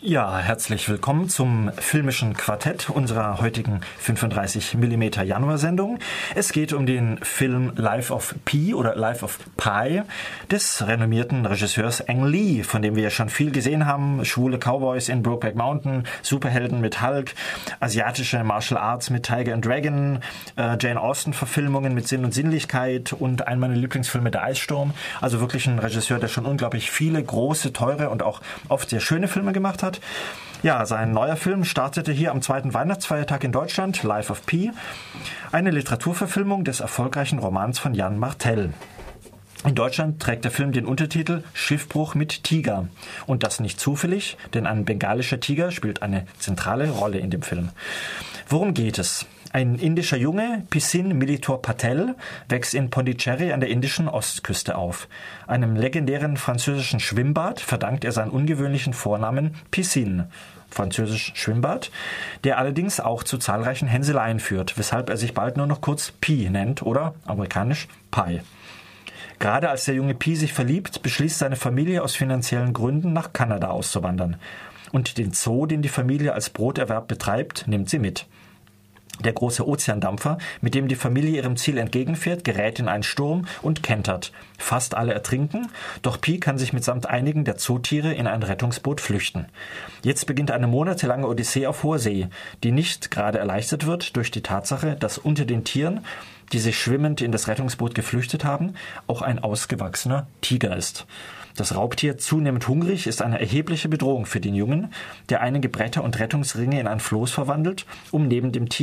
Ja, herzlich willkommen zum filmischen Quartett unserer heutigen 35mm Januarsendung. Es geht um den Film Life of Pi oder Life of Pi des renommierten Regisseurs Ang Lee, von dem wir ja schon viel gesehen haben. Schwule Cowboys in Brokeback Mountain, Superhelden mit Hulk, asiatische Martial Arts mit Tiger and Dragon, Jane Austen-Verfilmungen mit Sinn und Sinnlichkeit und einen meiner Lieblingsfilme, Der Eissturm. Also wirklich ein Regisseur, der schon unglaublich viele große, teure und auch oft sehr schöne Filme gemacht hat. Ja, sein neuer Film startete hier am zweiten Weihnachtsfeiertag in Deutschland, Life of Pi, eine Literaturverfilmung des erfolgreichen Romans von Jan Martel. In Deutschland trägt der Film den Untertitel Schiffbruch mit Tiger. Und das nicht zufällig, denn ein bengalischer Tiger spielt eine zentrale Rolle in dem Film. Worum geht es? Ein indischer Junge, Pisin Militor Patel, wächst in Pondicherry an der indischen Ostküste auf. Einem legendären französischen Schwimmbad verdankt er seinen ungewöhnlichen Vornamen Piscine, französisch Schwimmbad, der allerdings auch zu zahlreichen Hänseleien führt, weshalb er sich bald nur noch kurz Pi nennt oder amerikanisch Pi. Gerade als der junge Pi sich verliebt, beschließt seine Familie aus finanziellen Gründen nach Kanada auszuwandern. Und den Zoo, den die Familie als Broterwerb betreibt, nimmt sie mit. Der große Ozeandampfer, mit dem die Familie ihrem Ziel entgegenfährt, gerät in einen Sturm und kentert. Fast alle ertrinken, doch Pi kann sich mitsamt einigen der Zootiere in ein Rettungsboot flüchten. Jetzt beginnt eine monatelange Odyssee auf hoher See, die nicht gerade erleichtert wird durch die Tatsache, dass unter den Tieren, die sich schwimmend in das Rettungsboot geflüchtet haben, auch ein ausgewachsener Tiger ist. Das Raubtier, zunehmend hungrig, ist eine erhebliche Bedrohung für den Jungen, der einige Bretter und Rettungsringe in ein Floß verwandelt, um neben dem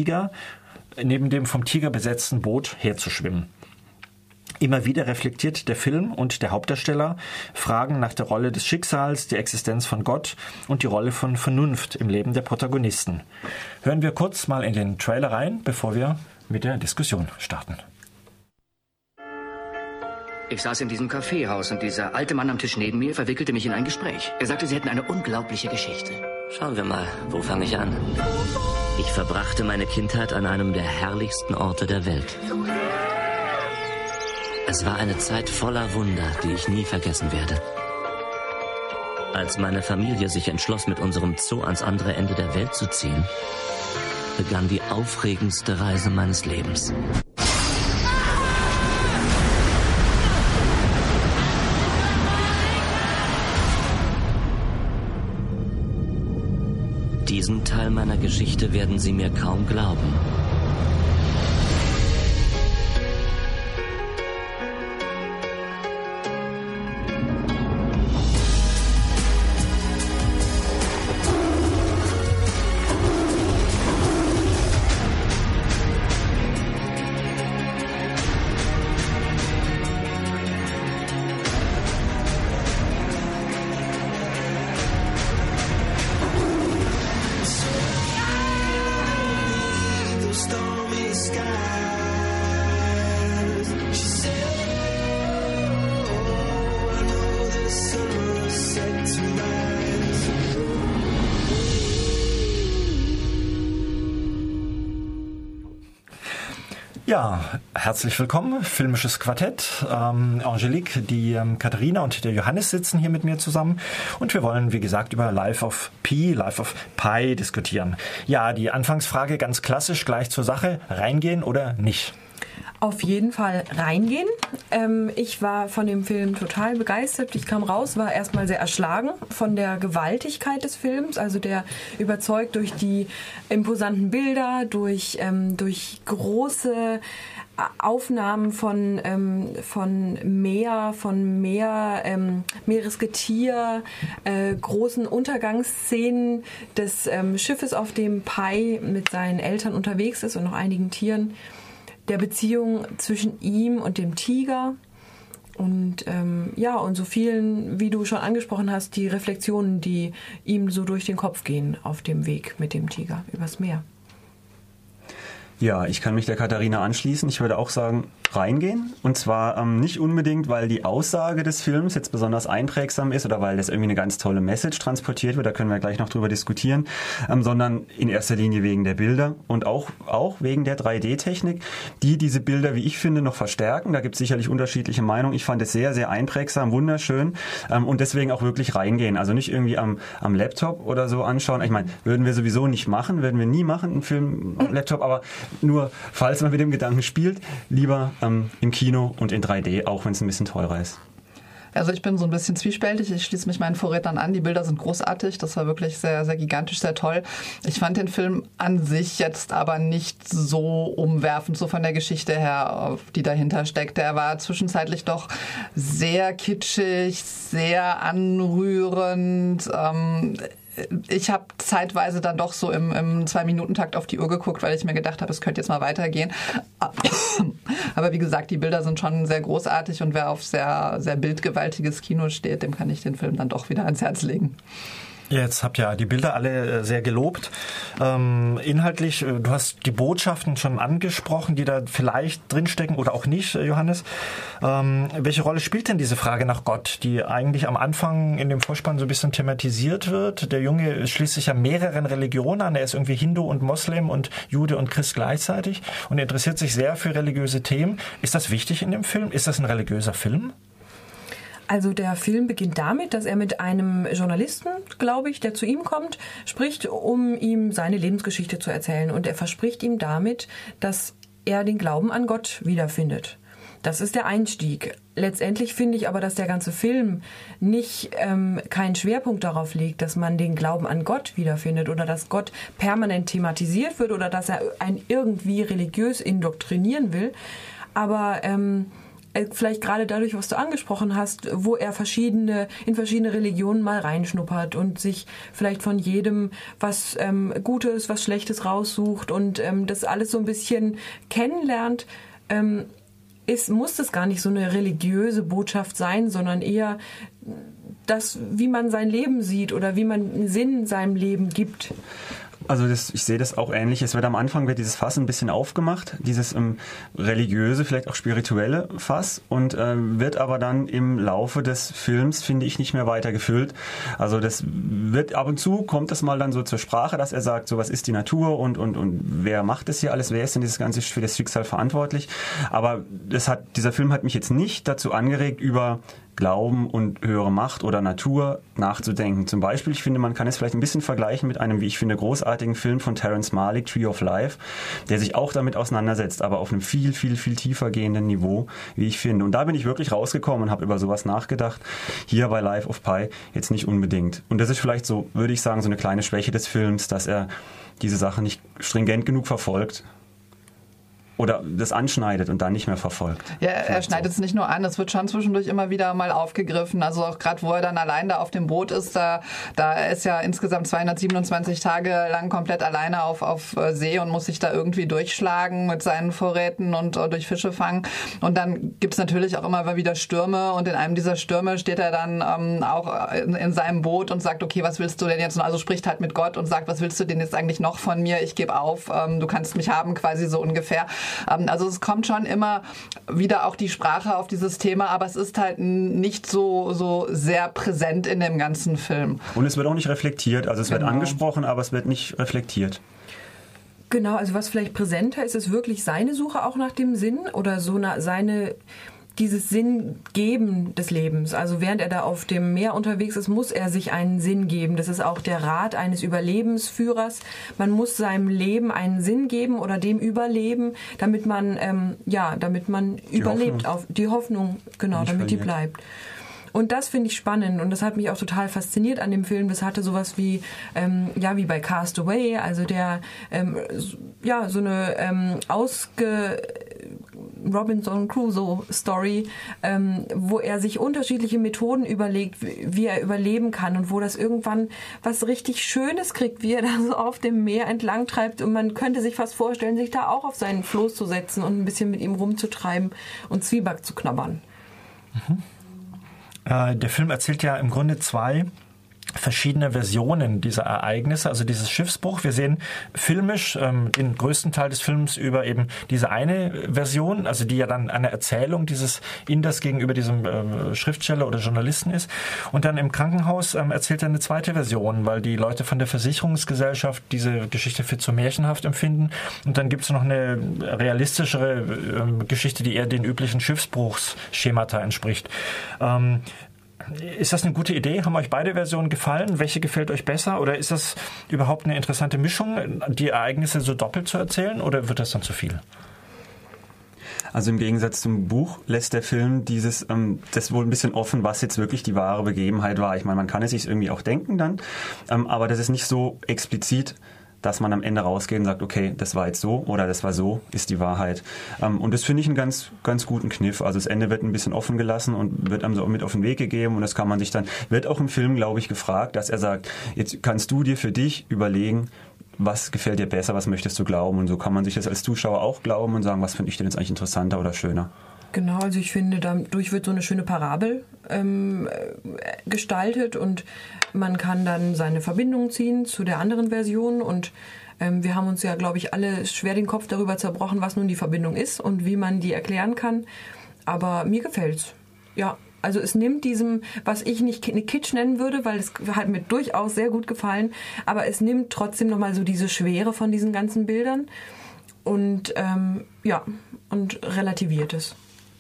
vom Tiger besetzten Boot herzuschwimmen. Immer wieder reflektiert der Film und der Hauptdarsteller Fragen nach der Rolle des Schicksals, die Existenz von Gott und die Rolle von Vernunft im Leben der Protagonisten. Hören wir kurz mal in den Trailer rein, bevor wir mit der Diskussion starten. Ich saß in diesem Kaffeehaus und dieser alte Mann am Tisch neben mir verwickelte mich in ein Gespräch. Er sagte, Sie hätten eine unglaubliche Geschichte. Schauen wir mal, wo fange ich an? Ich verbrachte meine Kindheit an einem der herrlichsten Orte der Welt. Es war eine Zeit voller Wunder, die ich nie vergessen werde. Als meine Familie sich entschloss, mit unserem Zoo ans andere Ende der Welt zu ziehen, begann die aufregendste Reise meines Lebens. Diesen Teil meiner Geschichte werden Sie mir kaum glauben. Ja, herzlich willkommen, filmisches Quartett. Angelique, die Katharina und der Johannes sitzen hier mit mir zusammen und wir wollen, wie gesagt, über Life of Pi diskutieren. Ja, die Anfangsfrage ganz klassisch gleich zur Sache, reingehen oder nicht? Auf jeden Fall reingehen. Ich war von dem Film total begeistert. Ich kam raus, war erstmal sehr erschlagen von der Gewaltigkeit des Films, also der überzeugt durch die imposanten Bilder, durch große Aufnahmen von Meeresgetier, großen Untergangsszenen des Schiffes, auf dem Pi mit seinen Eltern unterwegs ist und noch einigen Tieren. Der Beziehung zwischen ihm und dem Tiger und und so vielen, wie du schon angesprochen hast, die Reflexionen, die ihm so durch den Kopf gehen auf dem Weg mit dem Tiger übers Meer. Ja, ich kann mich der Katharina anschließen. Ich würde auch sagen, reingehen. Und zwar nicht unbedingt, weil die Aussage des Films jetzt besonders einprägsam ist oder weil das irgendwie eine ganz tolle Message transportiert wird, da können wir gleich noch drüber diskutieren, sondern in erster Linie wegen der Bilder und auch wegen der 3D-Technik, die diese Bilder, wie ich finde, noch verstärken. Da gibt es sicherlich unterschiedliche Meinungen. Ich fand es sehr, sehr einprägsam, wunderschön und deswegen auch wirklich reingehen. Also nicht irgendwie am Laptop oder so anschauen. Ich meine, würden wir sowieso nicht machen, würden wir nie machen, einen Film am Laptop, aber nur, falls man mit dem Gedanken spielt, lieber im Kino und in 3D, auch wenn es ein bisschen teurer ist. Also ich bin so ein bisschen zwiespältig. Ich schließe mich meinen Vorrednern an. Die Bilder sind großartig. Das war wirklich sehr, sehr gigantisch, sehr toll. Ich fand den Film an sich jetzt aber nicht so umwerfend, so von der Geschichte her, die dahinter steckt. Der war zwischenzeitlich doch sehr kitschig, sehr anrührend. Ich habe zeitweise dann doch so im 2-Minuten-Takt auf die Uhr geguckt, weil ich mir gedacht habe, es könnte jetzt mal weitergehen. Aber wie gesagt, die Bilder sind schon sehr großartig und wer auf sehr, sehr bildgewaltiges Kino steht, dem kann ich den Film dann doch wieder ans Herz legen. Jetzt habt ihr die Bilder alle sehr gelobt. Inhaltlich, du hast die Botschaften schon angesprochen, die da vielleicht drinstecken oder auch nicht, Johannes. Welche Rolle spielt denn diese Frage nach Gott, die eigentlich am Anfang in dem Vorspann so ein bisschen thematisiert wird? Der Junge schließt sich ja mehreren Religionen an. Er ist irgendwie Hindu und Moslem und Jude und Christ gleichzeitig und er interessiert sich sehr für religiöse Themen. Ist das wichtig in dem Film? Ist das ein religiöser Film? Also der Film beginnt damit, dass er mit einem Journalisten, glaube ich, der zu ihm kommt, spricht, um ihm seine Lebensgeschichte zu erzählen. Und er verspricht ihm damit, dass er den Glauben an Gott wiederfindet. Das ist der Einstieg. Letztendlich finde ich aber, dass der ganze Film nicht keinen Schwerpunkt darauf legt, dass man den Glauben an Gott wiederfindet oder dass Gott permanent thematisiert wird oder dass er einen irgendwie religiös indoktrinieren will. Aber vielleicht gerade dadurch, was du angesprochen hast, wo er in verschiedene Religionen mal reinschnuppert und sich vielleicht von jedem was Gutes, was Schlechtes raussucht und das alles so ein bisschen kennenlernt, muss das gar nicht so eine religiöse Botschaft sein, sondern eher das, wie man sein Leben sieht oder wie man einen Sinn seinem Leben gibt. Also ich sehe das auch ähnlich. Am Anfang wird dieses Fass ein bisschen aufgemacht, dieses religiöse, vielleicht auch spirituelle Fass und wird aber dann im Laufe des Films, finde ich, nicht mehr weiter gefüllt. Also das wird ab und zu, kommt das mal dann so zur Sprache, dass er sagt, so was ist die Natur und wer macht das hier alles, wer ist denn dieses Ganze für das Schicksal verantwortlich. Aber dieser Film hat mich jetzt nicht dazu angeregt, über Glauben und höhere Macht oder Natur nachzudenken. Zum Beispiel, ich finde, man kann es vielleicht ein bisschen vergleichen mit einem, wie ich finde, großartigen Film von Terrence Malick, Tree of Life, der sich auch damit auseinandersetzt, aber auf einem viel, viel, viel tiefer gehenden Niveau, wie ich finde. Und da bin ich wirklich rausgekommen und habe über sowas nachgedacht. Hier bei Life of Pi jetzt nicht unbedingt. Und das ist vielleicht so, würde ich sagen, so eine kleine Schwäche des Films, dass er diese Sache nicht stringent genug verfolgt. Oder das anschneidet und dann nicht mehr verfolgt. Ja, er schneidet es nicht nur an, es wird schon zwischendurch immer wieder mal aufgegriffen. Also auch gerade, wo er dann allein da auf dem Boot ist, da ist ja insgesamt 227 Tage lang komplett alleine auf See und muss sich da irgendwie durchschlagen mit seinen Vorräten und durch Fische fangen. Und dann gibt es natürlich auch immer wieder Stürme und in einem dieser Stürme steht er dann auch in seinem Boot und sagt, okay, was willst du denn jetzt? Und also spricht halt mit Gott und sagt, was willst du denn jetzt eigentlich noch von mir? Ich gebe auf, du kannst mich haben, quasi so ungefähr. Also es kommt schon immer wieder auch die Sprache auf dieses Thema, aber es ist halt nicht so sehr präsent in dem ganzen Film. Und es wird auch nicht reflektiert. Also es wird angesprochen, aber es wird nicht reflektiert. Genau, also was vielleicht präsenter ist, ist wirklich seine Suche auch nach dem Sinn oder so dieses Sinngeben des Lebens. Also während er da auf dem Meer unterwegs ist, muss er sich einen Sinn geben. Das ist auch der Rat eines Überlebensführers. Man muss seinem Leben einen Sinn geben oder dem überleben, damit man überlebt. Die Hoffnung, genau, damit die bleibt. Und das finde ich spannend und das hat mich auch total fasziniert an dem Film. Das hatte sowas wie bei Cast Away, also der so eine Robinson Crusoe Story, wo er sich unterschiedliche Methoden überlegt, wie er überleben kann und wo das irgendwann was richtig Schönes kriegt, wie er da so auf dem Meer entlang treibt und man könnte sich fast vorstellen, sich da auch auf seinen Floß zu setzen und ein bisschen mit ihm rumzutreiben und Zwieback zu knabbern. Der Film erzählt ja im Grunde zwei verschiedene Versionen dieser Ereignisse, also dieses Schiffsbruch. Wir sehen filmisch den größten Teil des Films über eben diese eine Version, also die ja dann eine Erzählung dieses Inders gegenüber diesem Schriftsteller oder Journalisten ist. Und dann im Krankenhaus erzählt er eine zweite Version, weil die Leute von der Versicherungsgesellschaft diese Geschichte für zu märchenhaft empfinden. Und dann gibt es noch eine realistischere Geschichte, die eher den üblichen Schiffsbruchsschemata entspricht. Ist das eine gute Idee? Haben euch beide Versionen gefallen? Welche gefällt euch besser? Oder ist das überhaupt eine interessante Mischung, die Ereignisse so doppelt zu erzählen? Oder wird das dann zu viel? Also im Gegensatz zum Buch lässt der Film das wohl ein bisschen offen, was jetzt wirklich die wahre Begebenheit war. Ich meine, man kann es sich irgendwie auch denken dann, aber das ist nicht so explizit, dass man am Ende rausgeht und sagt, okay, das war jetzt so oder das war so, ist die Wahrheit. Und das finde ich einen ganz, ganz guten Kniff. Also das Ende wird ein bisschen offen gelassen und wird einem so mit auf den Weg gegeben und das kann man sich dann, wird auch im Film, glaube ich, gefragt, dass er sagt, jetzt kannst du dir für dich überlegen, was gefällt dir besser, was möchtest du glauben, und so kann man sich das als Zuschauer auch glauben und sagen, was finde ich denn jetzt eigentlich interessanter oder schöner. Genau, also ich finde, dadurch wird so eine schöne Parabel gestaltet und man kann dann seine Verbindung ziehen zu der anderen Version und wir haben uns ja, glaube ich, alle schwer den Kopf darüber zerbrochen, was nun die Verbindung ist und wie man die erklären kann, aber mir gefällt's. Ja, also es nimmt diesem, was ich nicht Kitsch nennen würde, weil es hat mir durchaus sehr gut gefallen, aber es nimmt trotzdem nochmal so diese Schwere von diesen ganzen Bildern und und relativiert es.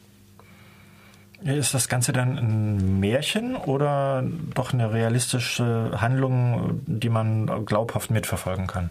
Ist das Ganze dann ein Märchen oder doch eine realistische Handlung, die man glaubhaft mitverfolgen kann?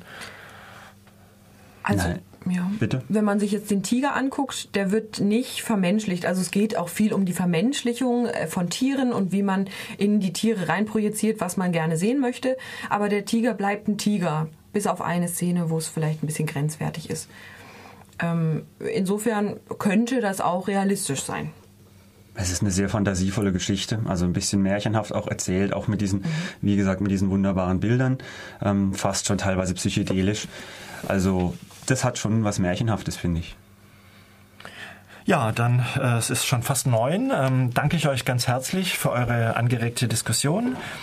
Also, Nein. ja. Bitte? Wenn man sich jetzt den Tiger anguckt, der wird nicht vermenschlicht. Also es geht auch viel um die Vermenschlichung von Tieren und wie man in die Tiere reinprojiziert, was man gerne sehen möchte. Aber der Tiger bleibt ein Tiger, bis auf eine Szene, wo es vielleicht ein bisschen grenzwertig ist. Insofern könnte das auch realistisch sein. Es ist eine sehr fantasievolle Geschichte, also ein bisschen märchenhaft auch erzählt, auch mit diesen, wie gesagt, mit diesen wunderbaren Bildern, fast schon teilweise psychedelisch. Also das hat schon was Märchenhaftes, finde ich. Ja, dann, es ist schon fast 9. Danke ich euch ganz herzlich für eure angeregte Diskussion.